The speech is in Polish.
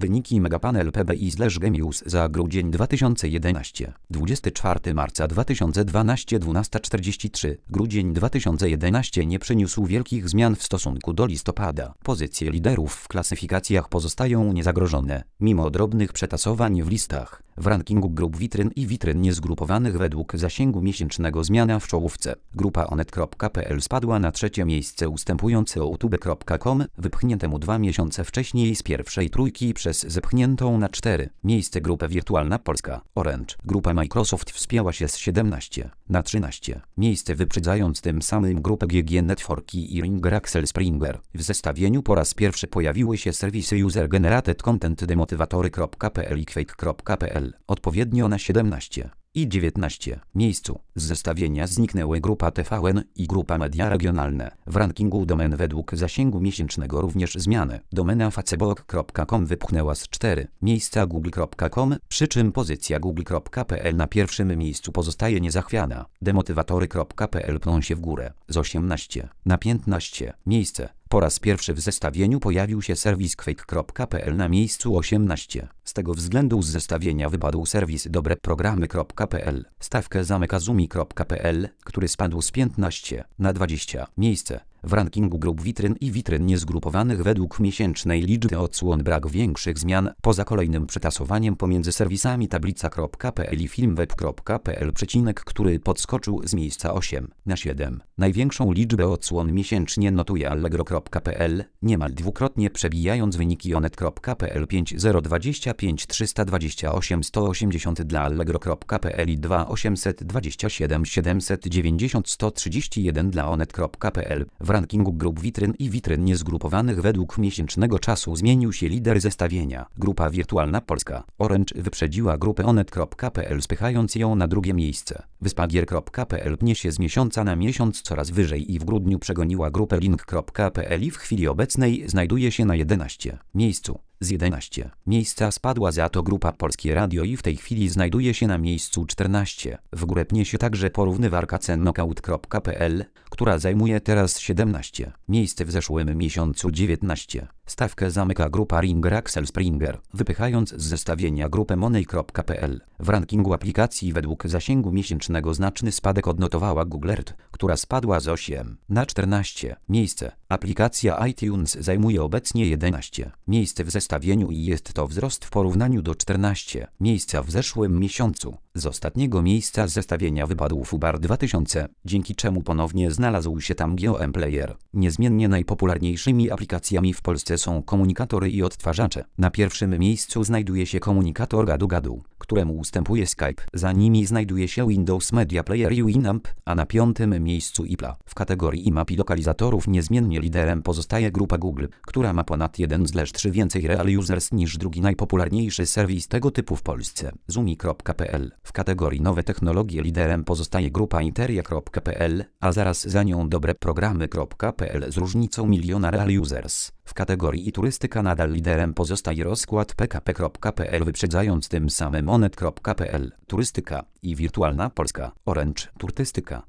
Wyniki Megapanel PBI/Gemius za grudzień 2011. 24 marca 2012 12:43. Grudzień 2011 nie przyniósł wielkich zmian w stosunku do listopada. Pozycje liderów w klasyfikacjach pozostają niezagrożone, mimo drobnych przetasowań w listach. W rankingu grup witryn i witryn niezgrupowanych według zasięgu miesięcznego zmiana w czołówce. Grupa Onet.pl spadła na trzecie miejsce, ustępując youtube.com, wypchniętemu 2 miesiące wcześniej z pierwszej trójki przez zepchniętą na 4 miejsce grupę Wirtualna Polska. Orange. Grupa Microsoft wspięła się z 17 na 13 miejsce, wyprzedzając tym samym grupę GG Networki i Ringer Axel Springer. W zestawieniu po raz pierwszy pojawiły się serwisy User Generated Content Demotywatory.pl i Quake.pl, odpowiednio na 17 i 19 miejscu. Z zestawienia zniknęły grupa TVN i grupa Media Regionalne. W rankingu domen według zasięgu miesięcznego również zmiany. Domena facebook.com wypchnęła z 4 miejsca google.com, przy czym pozycja google.pl na pierwszym miejscu pozostaje niezachwiana. Demotywatory.pl pną się w górę z 18 na 15 miejsce. Po raz pierwszy w zestawieniu pojawił się serwis Quake.pl na miejscu 18. Z tego względu z zestawienia wypadł serwis dobreprogramy.pl. Stawkę zamyka Zumi.pl, który spadł z 15 na 20 miejsce. W rankingu grup witryn i witryn niezgrupowanych według miesięcznej liczby odsłon brak większych zmian, poza kolejnym przetasowaniem pomiędzy serwisami tablica.pl i filmweb.pl, który podskoczył z miejsca 8 na 7. Największą liczbę odsłon miesięcznie notuje allegro.pl, niemal dwukrotnie przebijając wyniki onet.pl 5025 328 180 dla allegro.pl i 2827 790 131 dla onet.pl. W rankingu grup witryn i witryn niezgrupowanych według miesięcznego czasu zmienił się lider zestawienia. Grupa Wirtualna Polska. Orange wyprzedziła grupę onet.pl, spychając ją na drugie miejsce. Wyspagier.pl pnie się z miesiąca na miesiąc coraz wyżej i w grudniu przegoniła grupę link.pl i w chwili obecnej znajduje się na 11 miejscu. Z 11 miejsca spadła za to grupa Polskie Radio i w tej chwili znajduje się na miejscu 14. W górę pnie się także porównywarka cen knockout.pl, która zajmuje teraz 17 miejsce, w zeszłym miesiącu 19. Stawkę zamyka grupa Ringer Axel Springer, wypychając z zestawienia grupę money.pl. W rankingu aplikacji według zasięgu miesięcznego znaczny spadek odnotowała Google Earth, która spadła z 8 na 14 miejsce. Aplikacja iTunes zajmuje obecnie 11 miejsce w zestawieniu i jest to wzrost w porównaniu do 14 miejsca w zeszłym miesiącu. Z ostatniego miejsca z zestawienia wypadł Fubar 2000, dzięki czemu ponownie znalazł się tam GeoM Player. Niezmiennie najpopularniejszymi aplikacjami w Polsce są komunikatory i odtwarzacze. Na pierwszym miejscu znajduje się komunikator Gadu-Gadu, któremu ustępuje Skype. Za nimi znajduje się Windows Media Player i Winamp, a na piątym miejscu IPLA. W kategorii IMAP i lokalizatorów niezmiennie liderem pozostaje grupa Google, która ma ponad 1/3 więcej real users niż drugi najpopularniejszy serwis tego typu w Polsce, Zumi.pl. W kategorii nowe technologie liderem pozostaje grupa Interia.pl, a zaraz za nią dobreprogramy.pl z różnicą 1 000 000 real users. W kategorii turystyka nadal liderem pozostaje rozkład PKP.pl, wyprzedzając tym samym onet.pl. Turystyka i Wirtualna Polska. Orange. Turystyka.